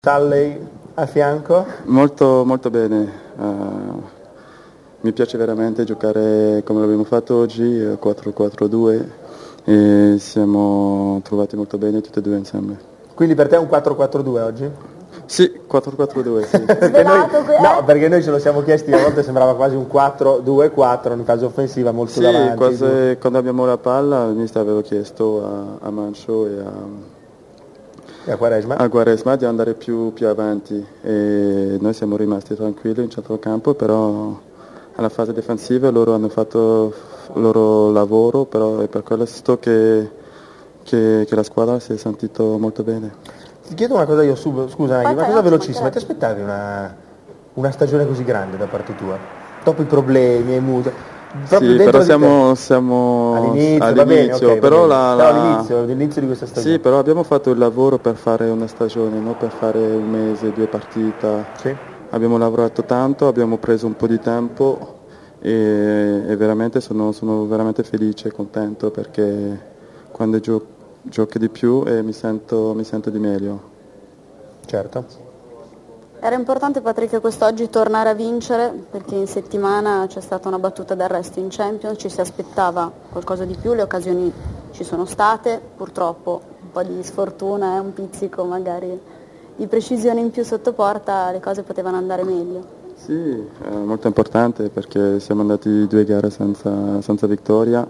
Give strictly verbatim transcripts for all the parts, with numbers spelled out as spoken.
Talley a fianco? Molto, molto bene, uh, mi piace veramente giocare come l'abbiamo fatto oggi, quattro quattro due, e siamo trovati molto bene tutti e due insieme. Quindi per te è un quattro quattro due oggi? Sì, quattro quattro due, sì. Perché noi, no, perché noi ce lo siamo chiesti, a volte sembrava quasi un quattro due quattro in fase offensiva, molto sì, davanti. Quasi, quando abbiamo la palla, il mister avevo chiesto a, a Mancio e a... a Quaresma. a Quaresma di andare più, più avanti, e noi siamo rimasti tranquilli in centrocampo, però alla fase difensiva loro hanno fatto il loro lavoro, però è per questo che, che, che la squadra si è sentito molto bene. Ti chiedo una cosa io, sub, scusa, Naghi, una cosa velocissima, ti aspettavi una, una stagione così grande da parte tua? Dopo i problemi, i muti? Sì, però siamo, siamo all'inizio, all'inizio bene, okay, però, la, però all'inizio, all'inizio di questa stagione. Sì, però abbiamo fatto il lavoro per fare una stagione, non per fare un mese, due partite. Sì. Abbiamo lavorato tanto, abbiamo preso un po' di tempo e, e veramente sono, sono veramente felice e contento, perché quando gio, giochi di più e mi sento, mi sento di meglio. Certo. Era importante, Patrick, quest'oggi tornare a vincere, perché in settimana c'è stata una battuta d'arresto in Champions, ci si aspettava qualcosa di più, le occasioni ci sono state, purtroppo un po' di sfortuna e un pizzico magari di precisione in più sotto porta, le cose potevano andare meglio. Sì, è molto importante, perché siamo andati due gare senza, senza vittoria,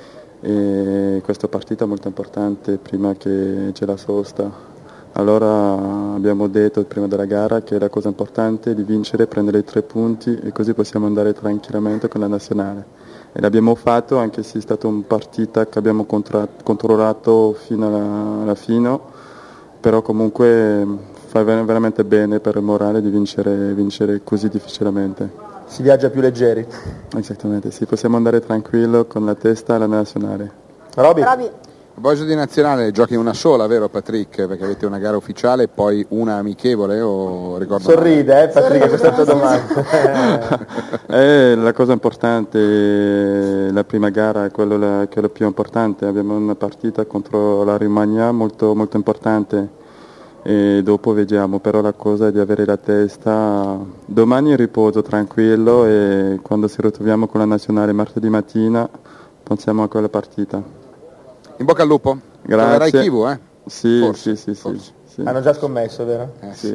e questa partita è molto importante prima che c'è la sosta. Allora abbiamo detto prima della gara che la cosa importante è di vincere, prendere i tre punti, e così possiamo andare tranquillamente con la nazionale. E l'abbiamo fatto, anche se è stata una partita che abbiamo contra- controllato fino alla, alla fine, però comunque fa veramente bene per il morale di vincere, vincere così difficilmente. Si viaggia più leggeri. Esattamente, sì, possiamo andare tranquillo con la testa alla nazionale. Roby. Roby. A proposito di nazionale, giochi una sola, vero Patrick? Perché avete una gara ufficiale e poi una amichevole, o ricordo Sorride, male? eh Patrick, questa tua domanda. È la cosa importante, la prima gara è quello, la, quello più importante. Abbiamo una partita contro la Romania molto, molto importante, e dopo vediamo, però la cosa è di avere la testa domani in riposo tranquillo, e quando ci ritroviamo con la nazionale martedì mattina pensiamo a quella partita. In bocca al lupo. Grazie. Troverai Kivu, eh? Sì, forse, sì, sì, forse. sì, sì. Hanno già scommesso, vero? Eh, sì.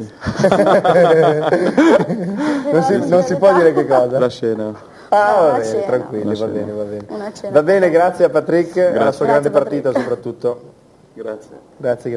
non, si, non si può dire che cosa? La scena. Ah, No, va la bene, cena. tranquilli, La va cena. bene, va bene. Una cena. Va bene, grazie a Patrick, alla sua Grazie, grande Patrick. partita soprattutto. Grazie. Grazie.